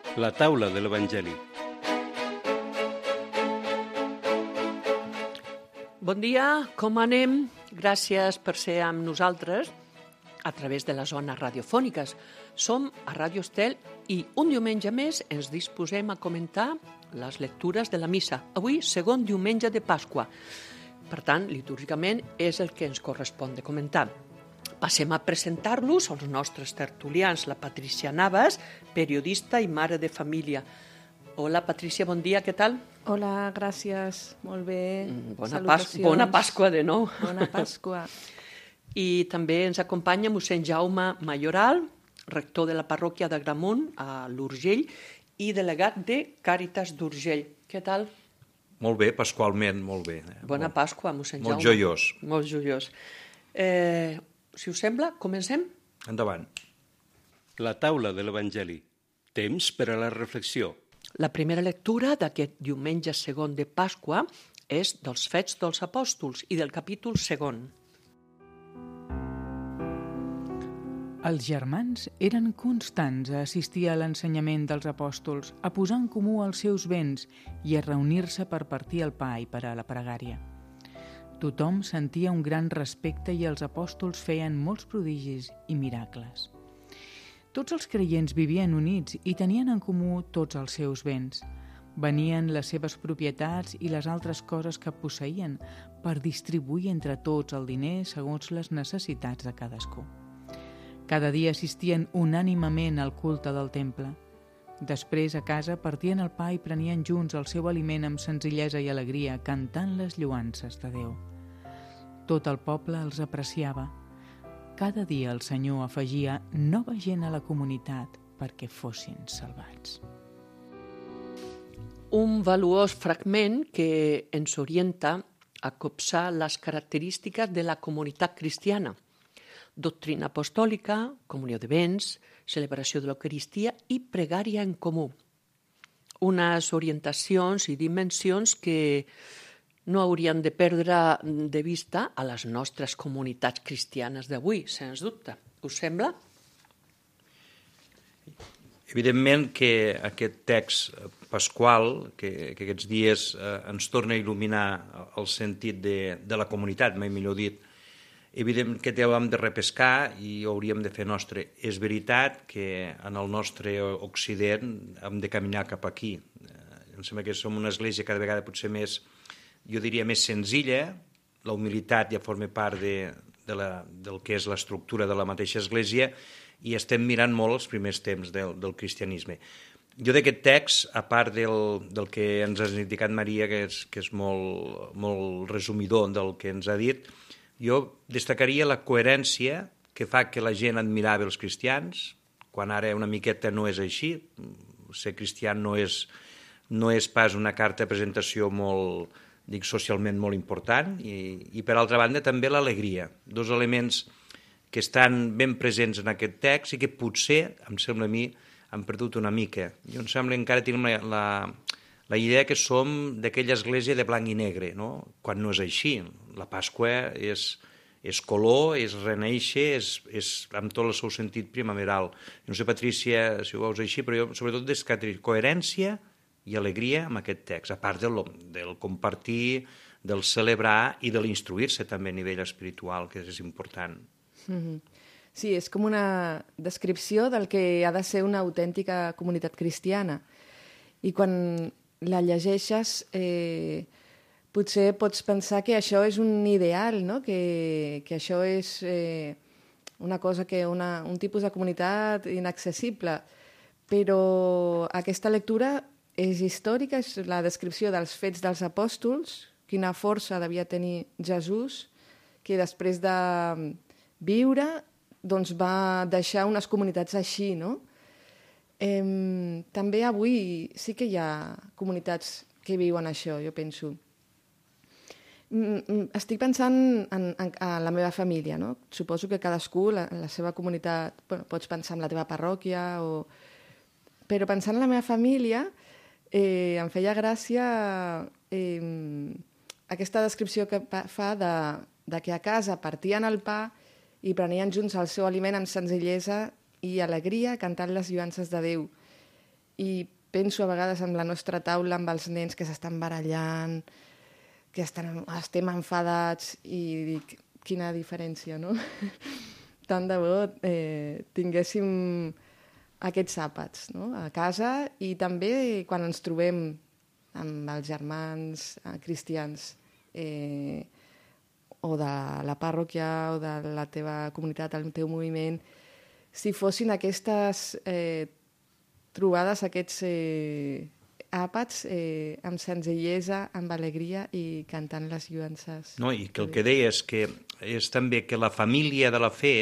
La taula de l'Evangeli. Bon dia, com anem? Gràcies per ser amb nosaltres a través de les zones radiofòniques. Som a Ràdio Estel i un diumenge més ens disposem a comentar les lectures de la missa. Avui, segon diumenge de Pasqua. Per tant, litúrgicament és el que ens correspon de comentar. Passem a presentar-los als nostres tertulians, la Patrícia Navas, periodista i mare de família. Hola, Patrícia, bon dia, què tal? Hola, gràcies, molt bé. Salutacions. Bona Pasqua de nou. Bona Pasqua. I també ens acompanya mossèn Jaume Mayoral, rector de la parròquia d'Agramunt, a l'Urgell, i delegat de Càritas d'Urgell. Què tal? Molt bé, pasqualment, molt bé. Bona Pasqua, mossèn Jaume. Molt joiós. Molt joiós. Si us sembla, comencem? Endavant. La taula de l'Evangeli. Temps per a la reflexió. La primera lectura d'aquest diumenge segon de Pasqua és dels Fets dels Apòstols i del capítol segon. Els germans eren constants a assistir a l'ensenyament dels apòstols, a posar en comú els seus béns i a reunir-se per partir el pa i per a la pregària. Tothom sentia un gran respecte i els apòstols feien molts prodigis i miracles. Tots els creients vivien units i tenien en comú tots els seus béns. Venien les seves propietats i les altres coses que posseïen per distribuir entre tots el diner segons les necessitats de cadascú. Cada dia assistien unànimement al culte del temple. Després, a casa, partien el pa i prenien junts el seu aliment amb senzillesa i alegria, cantant les lloances de Déu. Tot el poble els apreciava. Cada dia el Senyor afegia nova gent a la comunitat perquè fossin salvats. Un valuós fragment que ens orienta a copsar les característiques de la comunitat cristiana. Doctrina apostòlica, comunió de béns, celebració de l'Eucaristia i pregària en comú. Unes orientacions i dimensions que no haurien de perdre de vista a les nostres comunitats cristianes d'avui, sens dubte. Us sembla? Evidentment que aquest text pasqual, que aquests dies ens torna a il·luminar el sentit de la comunitat, mai millor dit, evident que ho hem de repescar i ho hauríem de fer nostre. És veritat que en el nostre Occident hem de caminar cap aquí. Em sembla que som una església cada vegada potser més, jo diria, més senzilla. La humilitat ja forma part del que és l'estructura de la mateixa església i estem mirant molt els primers temps del cristianisme. Jo d'aquest text, a part del que ens ha indicat Maria, que és molt resumidor del que ens ha dit, jo destacaria la coherència que fa que la gent admirava els cristians, quan ara una miqueta no és així. Ser cristià no és pas una carta de presentació socialment molt important, i per altra banda també l'alegria. Dos elements que estan ben presents en aquest text i que potser, em sembla a mi, han perdut una mica. Jo em sembla que encara tenim la idea que som d'aquella església de blanc i negre, no? Quan no és així. La Pasqua és color, és renéixer, és amb tot el seu sentit primaveral. No sé, Patrícia, si ho veus així, però jo sobretot destacaria coherència i alegria amb aquest text, a part del compartir, del celebrar i de l'instruir-se també a nivell espiritual, que és important. Sí, és com una descripció del que ha de ser una autèntica comunitat cristiana. I quan la llegeixes, potser pots pensar que això és un ideal, no? Que això és una cosa un tipus de comunitat inaccessible. Però aquesta lectura és històrica, és la descripció dels fets dels apòstols, quina força devia tenir Jesús, que després de viure doncs va deixar unes comunitats així, no? També avui sí que hi ha comunitats que viuen això, jo penso. Estic pensant en la meva família, no? Suposo que cadascú, la seva comunitat, pots pensar en la teva parròquia, però pensant en la meva família, em feia gràcia aquesta descripció que fa de que a casa partien el pa i prenien junts el seu aliment amb senzillesa i alegria, cantant les lloances de Déu. i penso a vegades en la nostra taula amb els nens que s'estan barallant, que estem enfadats i dic, quina diferència, no? Tant de bo tinguéssim aquests àpats, no? A casa i també quan ens trobem amb els germans cristians o de la parròquia o de la teva comunitat, el teu moviment, si fossin aquestes trobades, aquests àpats amb senzillesa, amb alegria i cantant les lluances. No, i que el que deies que és també que la família de la fe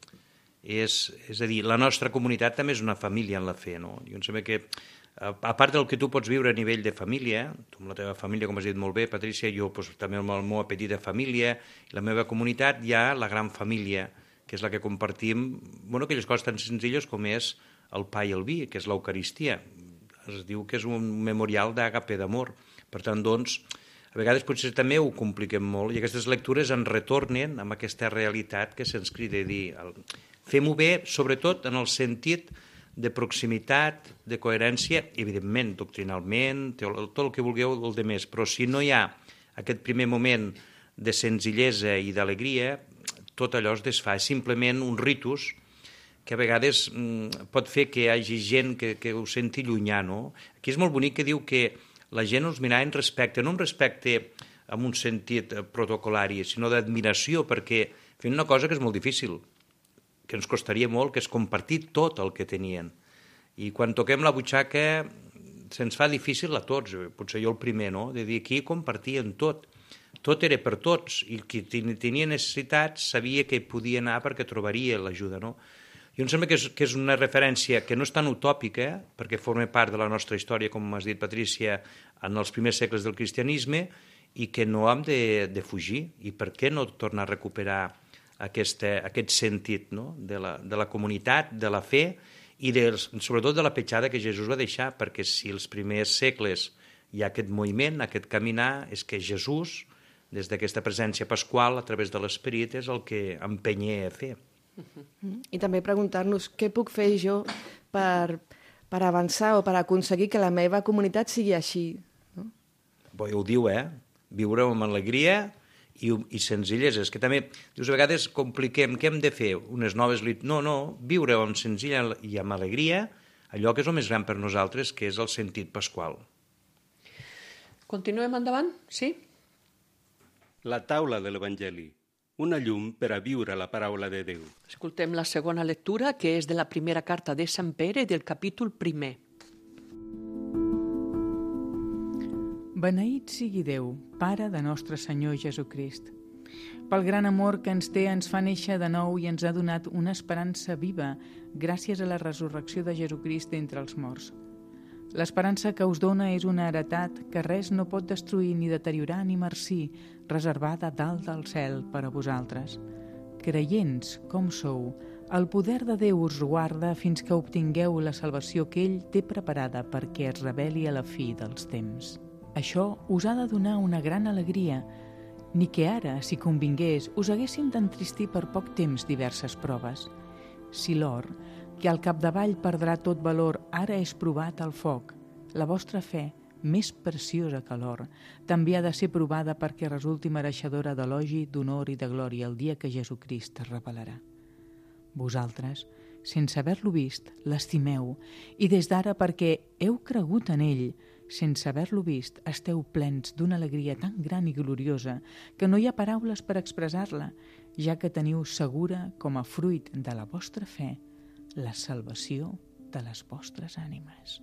és a dir, la nostra comunitat també és una família en la fe, no? Jo em sembla que a part del que tu pots viure a nivell de família, tu amb la teva família, com has dit molt bé, Patrícia, jo doncs, també amb la meva petita família, i la meva comunitat, hi ha la gran família, que és la que compartim, aquelles coses tan senzilles com és el pa i el vi, que és l'Eucaristia. Es diu que és un memorial d'àgape d'amor. Per tant, doncs, a vegades potser també ho compliquem molt i aquestes lectures ens retornen amb aquesta realitat que se'ns crida a dir. Fem-ho bé, sobretot en el sentit de proximitat, de coherència, evidentment, doctrinalment, tot el que vulgueu del de més, però si no hi ha aquest primer moment de senzillesa i d'alegria, tot allò es desfà. És simplement un ritus que a vegades pot fer que hi hagi gent que ho senti llunyà, no? Aquí és molt bonic que diu que la gent us mirava en respecte, no en respecte en un sentit protocolari, sinó d'admiració, perquè fent una cosa que és molt difícil, que ens costaria molt, que és compartir tot el que tenien. I quan toquem la butxaca se'ns fa difícil a tots, potser jo el primer, no? De dir, aquí compartien tot. Tot era per tots, i qui tenia necessitats sabia que podia anar perquè trobaria l'ajuda, no? Jo em sembla que és una referència que no és tan utòpica, perquè forma part de la nostra història, com has dit, Patrícia, en els primers segles del cristianisme, i que no hem de fugir. I per què no tornar a recuperar aquest sentit, no? de la comunitat, de la fe, i sobretot de la petjada que Jesús va deixar, perquè si els primers segles hi ha aquest moviment, aquest caminar, és que Jesús, des d'aquesta presència pasqual, a través de l'Esperit, és el que empenya a fer. I també preguntar-nos què puc fer jo per avançar o per aconseguir que la meva comunitat sigui així. No? Bo, ja ho diu, viure amb alegria i senzillesa. És que també, dius, a vegades compliquem, què hem de fer? Unes noves... No, viure amb senzilla i amb alegria allò que és el més gran per nosaltres, que és el sentit pasqual. Continuem endavant, sí? La taula de l'Evangeli. Una llum per a viure la paraula de Déu. Escoltem la segona lectura, que és de la primera carta de Sant Pere, del capítol 1. Beneït sigui Déu, Pare de nostre Senyor Jesucrist. Pel gran amor que ens té, ens fa néixer de nou i ens ha donat una esperança viva gràcies a la resurrecció de Jesucrist d'entre els morts. L'esperança que us dona és una heretat que res no pot destruir ni deteriorar ni marcir, reservada dalt del cel per a vosaltres. Creients com sou, el poder de Déu us guarda fins que obtingueu la salvació que ell té preparada perquè es reveli a la fi dels temps. Això us ha de donar una gran alegria, ni que ara, si convingués, us haguéssim d'entristir per poc temps diverses proves. Si l'or, que al capdavall perdrà tot valor, ara és provat al foc, la vostra fe, més preciosa que l'or, també ha de ser provada perquè resulti mereixedora d'elogi, d'honor i de glòria el dia que Jesucrist es revelarà. Vosaltres, sense haver-lo vist, l'estimeu, i des d'ara perquè heu cregut en ell, sense haver-lo vist, esteu plens d'una alegria tan gran i gloriosa que no hi ha paraules per expressar-la, ja que teniu segura, com a fruit de la vostra fe, la salvació de les vostres ànimes.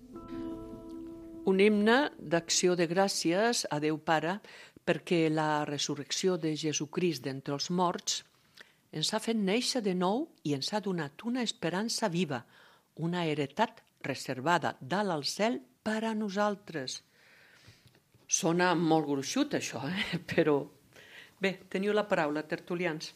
Un himne d'acció de gràcies a Déu Pare perquè la resurrecció de Jesucrist d'entre els morts ens ha fet néixer de nou i ens ha donat una esperança viva, una heretat reservada dalt al cel per a nosaltres. Sona molt gruixut, això, però... Bé, teniu la paraula, tertulians.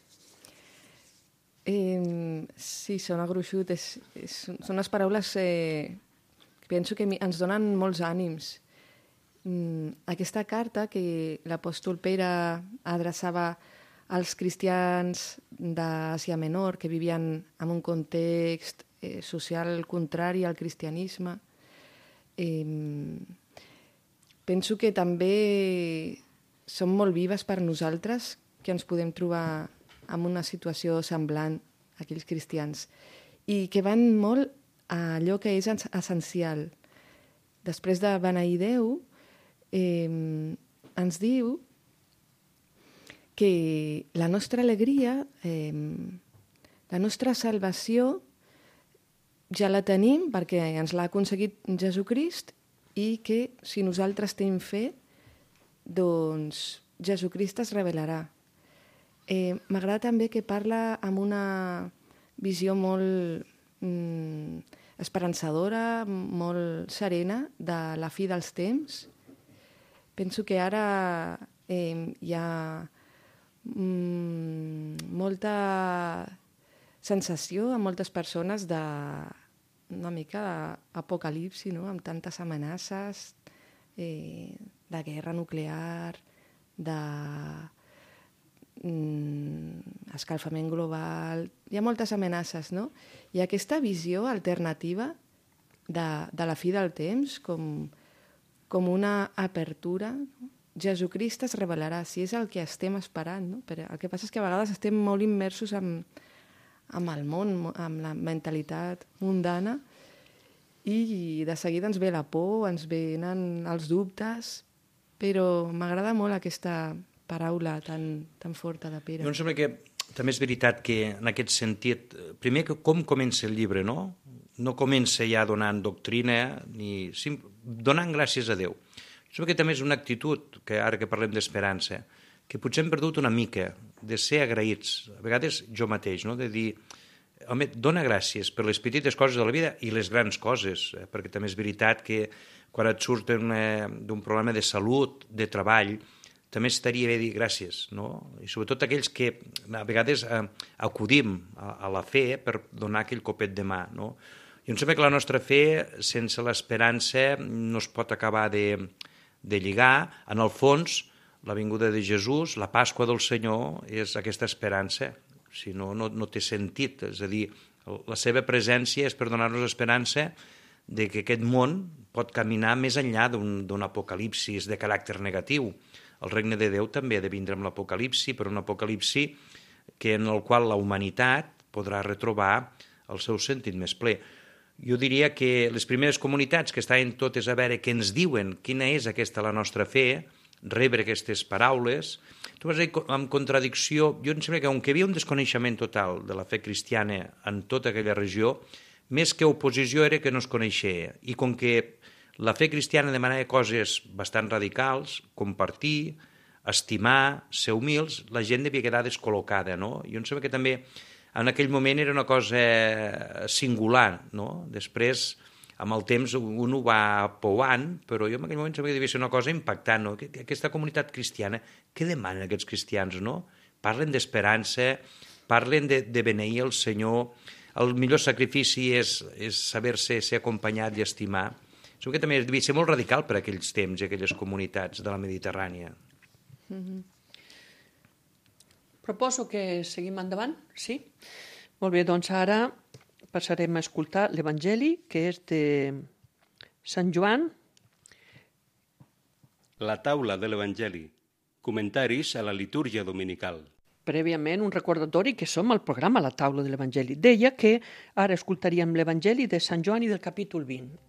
Sí, sona gruixut. Són les paraules que penso que ens donen molts ànims. Aquesta carta que l'apòstol Pere adreçava als cristians d'Àsia Menor que vivien en un context social contrari al cristianisme, penso que també són molt vives per nosaltres, que ens podem trobar en una situació semblant a aquells cristians, i que van molt a allò que és essencial. Després de beneir Déu, ens diu que la nostra alegria, la nostra salvació, ja la tenim perquè ens l'ha aconseguit Jesucrist, i que si nosaltres tenim fe, doncs Jesucrist es revelarà. M'agrada també que parla amb una visió molt esperançadora, molt serena de la fi dels temps. Penso que ara hi ha molta sensació a moltes persones una mica d'apocalipsi, no? Amb tantes amenaces de guerra nuclear, escalfament global. Hi ha moltes amenaces, no? I aquesta visió alternativa de la fi del temps com una apertura, no? Jesucrist es revelarà, si és el que estem esperant, no? Però el que passa és que a vegades estem molt immersos amb el món, amb la mentalitat mundana, i de seguida ens ve la por, ens venen els dubtes, però m'agrada molt aquesta paraula tan forta de Pere. Em sembla que també és veritat que en aquest sentit, primer que com comença el llibre, no? No comença ja donant doctrina, ni donant gràcies a Déu. Em sembla que també és una actitud, que ara que parlem d'esperança, que potser hem perdut una mica, de ser agraïts, a vegades jo mateix, no? De dir, home, dona gràcies per les petites coses de la vida i les grans coses, perquè també és veritat que quan et surten d'un problema de salut, de treball, també estaria bé dir gràcies, no? I sobretot aquells que a vegades acudim a la fe per donar aquell copet de mà, no? I em sembla que la nostra fe, sense l'esperança, no es pot acabar de lligar. En el fons, la vinguda de Jesús, la Pasqua del Senyor, és aquesta esperança. Si no, no té sentit. És a dir, la seva presència és per donar-nos esperança de que aquest món pot caminar més enllà d'un apocalipsis de caràcter negatiu. El regne de Déu també ha de vindre amb l'apocalipsi, però un apocalipsi en el qual la humanitat podrà retrobar el seu sentit més ple. Jo diria que les primeres comunitats que estaven totes a veure què ens diuen, quina és aquesta la nostra fe, rebre aquestes paraules, tu vas dir amb contradicció. Jo em sembla que, com que hi havia un desconeixement total de la fe cristiana en tota aquella regió, més que oposició era que no es coneixia. I com que la fe cristiana demanava coses bastant radicals, compartir, estimar, ser humils, la gent devia quedar descol·locada, no? Jo em sembla que també en aquell moment era una cosa singular, no? Després, amb el temps, un ho va pouant, però jo en aquell moment sembla que devia ser una cosa impactant, no? Aquesta comunitat cristiana, què demanen aquests cristians, no? Parlen d'esperança, parlen de beneir el Senyor. El millor sacrifici és saber-se ser acompanyat i estimar. Sembla que també devia ser molt radical per aquells temps i aquelles comunitats de la Mediterrània. Proposo que seguim endavant, sí? Molt bé, doncs ara passarem a escoltar l'Evangeli, que és de Sant Joan. La taula de l'Evangeli. Comentaris a la litúrgia dominical. Prèviament, un recordatori que som al programa La taula de l'Evangeli. Deia que ara escoltaríem l'Evangeli de Sant Joan i del capítol 20.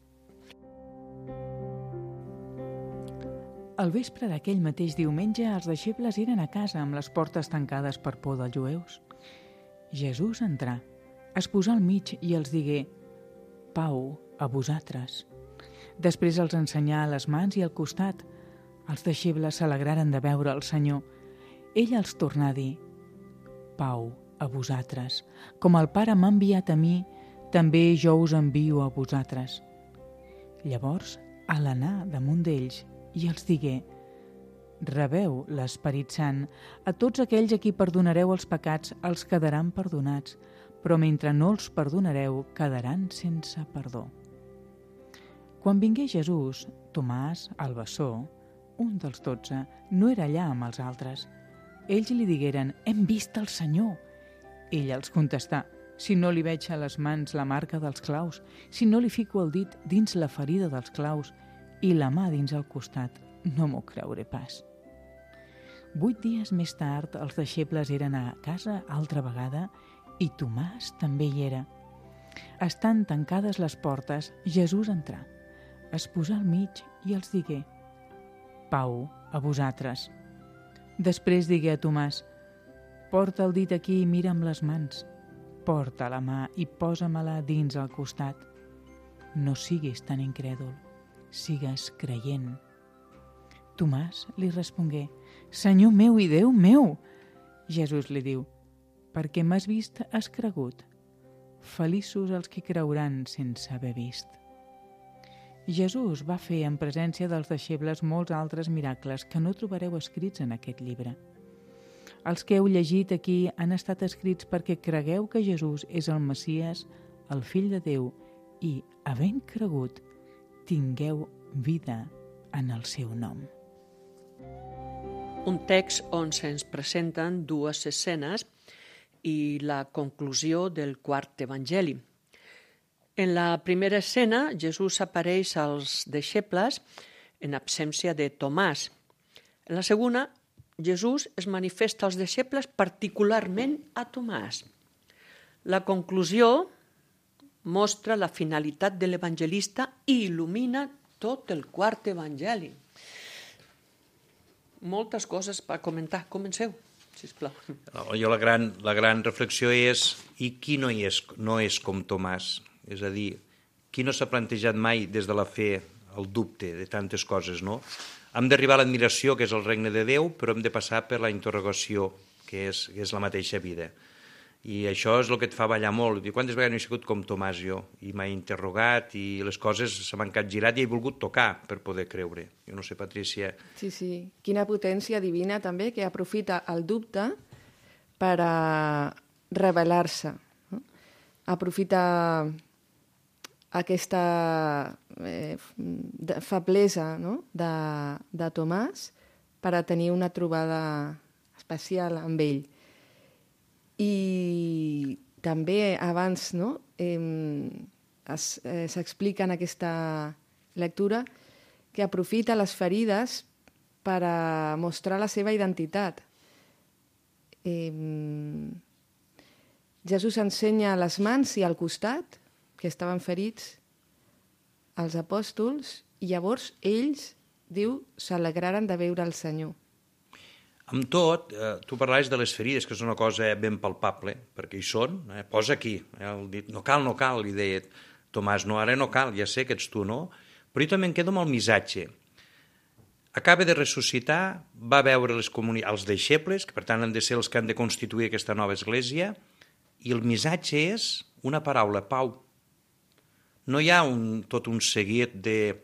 Al vespre d'aquell mateix diumenge, els deixebles eren a casa amb les portes tancades per por dels jueus. Jesús entrà, es posà al mig i els digué: «Pau a vosaltres». Després els ensenyà les mans i el costat. Els deixebles s'alegraren de veure el Senyor. Ell els tornà a dir: «Pau a vosaltres. Com el Pare m'ha enviat a mi, també jo us envio a vosaltres». Llavors, a l'anar damunt d'ells, i els digué: «Rebeu l'Esperit Sant. A tots aquells a qui perdonareu els pecats els quedaran perdonats, però mentre no els perdonareu quedaran sense perdó». Quan vingué Jesús, Tomàs, el bessó, un dels 12, no era allà amb els altres. Ells li digueren: «Hem vist el Senyor». Ell els contestà: si no li veig a les mans la marca dels claus, si no li fico el dit dins la ferida dels claus i la mà dins el costat, no m'ho creuré pas. 8 dies més tard, els deixebles eren a casa altra vegada i Tomàs també hi era. Estant tancades les portes, Jesús entrà, es posà al mig i els digué: Pau a vosaltres. Després digué a Tomàs: Porta el dit aquí i mira'm les mans. Porta la mà i posa-me-la dins el costat. No siguis tan incrèdul, sigues creient. Tomàs li respongué: Senyor meu i Déu meu! Jesús li diu: Perquè m'has vist, has cregut. Feliços els que creuran sense haver vist. Jesús va fer en presència dels deixebles molts altres miracles que no trobareu escrits en aquest llibre. Els que heu llegit aquí han estat escrits perquè cregueu que Jesús és el Messies, el Fill de Déu, i, havent cregut, tingueu vida en el seu nom. Un text on se'ns presenten dues escenes i la conclusió del quart evangeli. En la primera escena, Jesús apareix als deixebles en absència de Tomàs. En la segona, Jesús es manifesta als deixebles particularment a Tomàs. La conclusió mostra la finalitat de l'evangelista i il·lumina tot el quart evangeli. Moltes coses per comentar. Comenceu, sisplau. Jo la gran reflexió és: i qui no és com Tomàs? És a dir, qui no s'ha plantejat mai des de la fe el dubte de tantes coses, no? Hem d'arribar a l'admiració, que és el regne de Déu, però hem de passar per la interrogació, que és la mateixa vida. I això és el que et fa ballar molt. I quantes vegades no he sigut com Tomàs jo? I m'he interrogat i les coses se m'han capgirat i he volgut tocar per poder creure. Jo no sé, Patrícia... Sí. Quina potència divina també, que aprofita el dubte per a revelar-se. No? Aprofita aquesta feblesa, no? de Tomàs per a tenir una trobada especial amb ell. I també abans, no? S'explica en aquesta lectura que aprofita les ferides per a mostrar la seva identitat. Jesús ensenya les mans i el costat, que estaven ferits, als apòstols, i llavors ells, diu, s'alegraren de veure el Senyor. Amb tot, tu parlaves de les ferides, que és una cosa ben palpable, perquè hi són, posa aquí, el dit, no cal, li deia Tomàs, no, ara no cal, ja sé que ets tu, no? Però jo també em quedo amb el missatge. Acaba de ressuscitar, va veure els deixebles, que per tant han de ser els que han de constituir aquesta nova església, i el missatge és una paraula, pau. No hi ha tot un seguit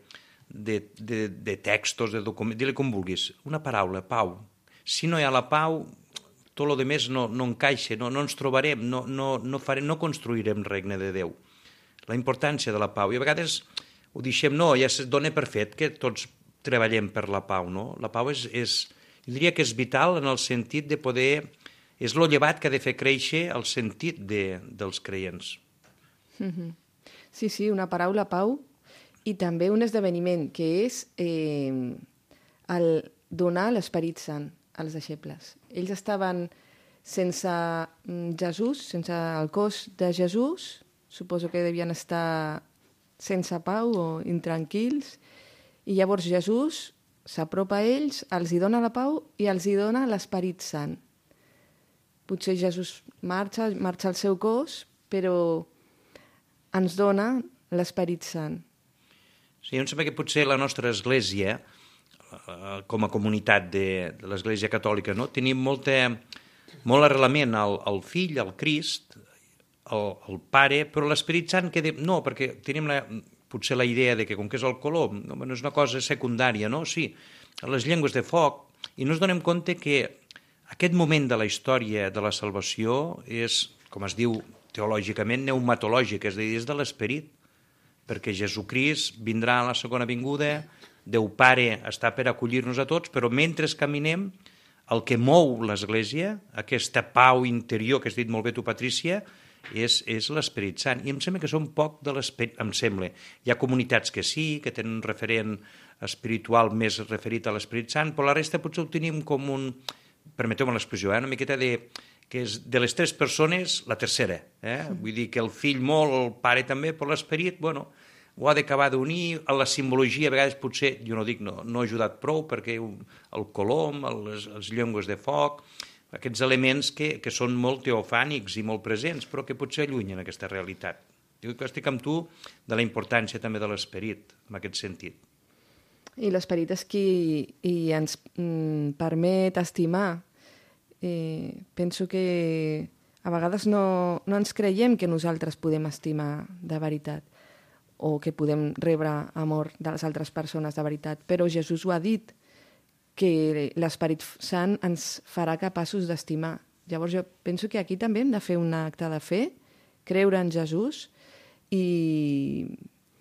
de textos, de documents, digues com vulguis, una paraula, pau. Si no hi ha la pau, tot el que més no encaixa, no ens trobarem, no construirem regne de Déu. La importància de la pau. I a vegades ho deixem, no, ja es dona per fet que tots treballem per la pau, no? La pau jo diria que és vital en el sentit de poder... És lo llevat que ha de fer créixer el sentit dels creients. Sí, una paraula, pau, i també un esdeveniment, que és el donar l'Esperit Sant als deixebles. Ells estaven sense Jesús, sense el cos de Jesús, suposo que devien estar sense pau o intranquils, i llavors Jesús s'apropa a ells, els hi dona la pau i els hi dona l'Esperit Sant. Potser Jesús marxa al seu cos, però ens dona l'Esperit Sant. Sí, em sembla que potser la nostra església, com a comunitat de l'Església Catòlica, no? Tenim molt arrelament al Fill, al Crist, al Pare, però l'Esperit Sant no, perquè tenim potser la idea de que com que és el color, no és una cosa secundària, no? Sí, les llengües de foc, i no ens donem compte que aquest moment de la història de la salvació és, com es diu teològicament, pneumatològic, és a dir, és de l'Esperit, perquè Jesucrist vindrà a la segona vinguda, Déu Pare està per acollir-nos a tots, però mentre caminem, el que mou l'Església, aquesta pau interior que has dit molt bé tu, Patrícia, és l'Esperit Sant. I em sembla que són poc de l'Esperit, em sembla. Hi ha comunitats que sí, que tenen un referent espiritual més referit a l'Esperit Sant, però la resta potser ho tenim com un, permeteu-me l'expressió, una miqueta que és de les 3 persones, la tercera. Vull dir que el fill molt, el pare també, però l'Esperit, bueno, ho ha d'acabar d'unir, a la simbologia a vegades potser, jo no dic, no ha ajudat prou, perquè el colom, les llengües de foc, aquests elements que són molt teofànics i molt presents, però que potser allunyen aquesta realitat. Jo estic amb tu de la importància també de l'Esperit, en aquest sentit. I l'Esperit és qui ens permet estimar. Penso que a vegades no ens creiem que nosaltres podem estimar de veritat o que podem rebre amor de les altres persones de veritat, però Jesús ho ha dit, que l'Esperit Sant ens farà capaços d'estimar. Llavors jo penso que aquí també hem de fer un acte de fe, creure en Jesús i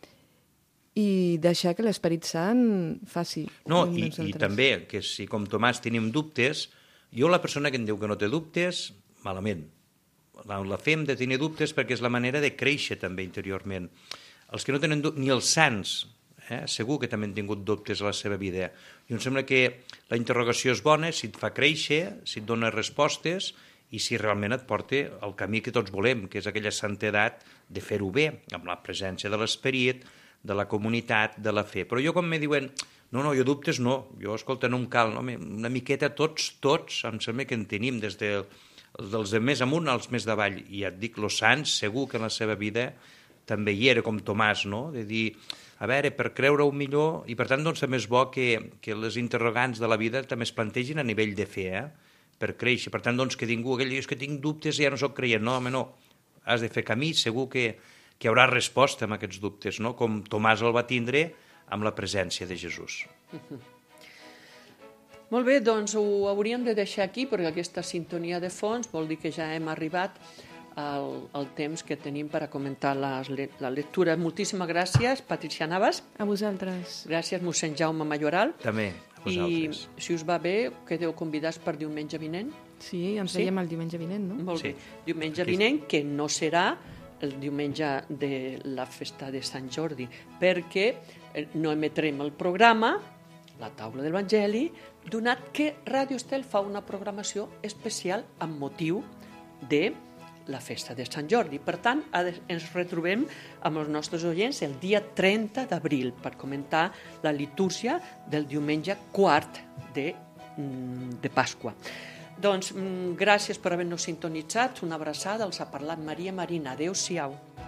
deixar que l'Esperit Sant faci. No, i també, que si com Tomàs tenim dubtes, jo la persona que em diu que no té dubtes, malament. La fe hem de tenir dubtes perquè és la manera de créixer també interiorment. Els que no tenen dubtes, ni els sants, segur que també han tingut dubtes a la seva vida. I em sembla que la interrogació és bona si et fa créixer, si et dona respostes i si realment et porta al camí que tots volem, que és aquella santedat de fer-ho bé, amb la presència de l'Esperit, de la comunitat, de la fe. Però jo quan me diuen, no, jo dubtes no, jo, escolta, no em cal, no? Una miqueta tots, em sembla que en tenim, des dels de més amunt als més davall. I ja et dic, els sants segur que en la seva vida també hi era, com Tomàs, no? De dir, a veure, per creure-ho millor, i per tant doncs també és bo que les interrogants de la vida també es plantegin a nivell de fe, per créixer. Per tant, doncs, que ningú aquell és que tinc dubtes i ja no soc creient. No, home, no. Has de fer camí, segur que hi haurà resposta a aquests dubtes, no? Com Tomàs el va tindre amb la presència de Jesús. Molt bé, doncs ho hauríem de deixar aquí, perquè aquesta sintonia de fons vol dir que ja hem arribat al temps que tenim per a comentar la lectura. Moltíssimes gràcies, Patricia Navas. A vosaltres. Gràcies, mossèn Jaume Majoral. També, a vosaltres. I si us va bé, quedeu convidats per diumenge vinent. Sí, ens veiem el diumenge vinent, no? Molt bé. Diumenge vinent, que no serà el diumenge de la festa de Sant Jordi, perquè no emetrem el programa, la taula de l'Evangeli, donat que Ràdio Estel fa una programació especial amb motiu de la festa de Sant Jordi. Per tant, ens retrobem amb els nostres oients el dia 30 d'abril per comentar la litúrgia del diumenge quart de Pasqua. Doncs gràcies per haver-nos sintonitzat. Una abraçada. Els ha parlat Maria Marina. Adéu-siau.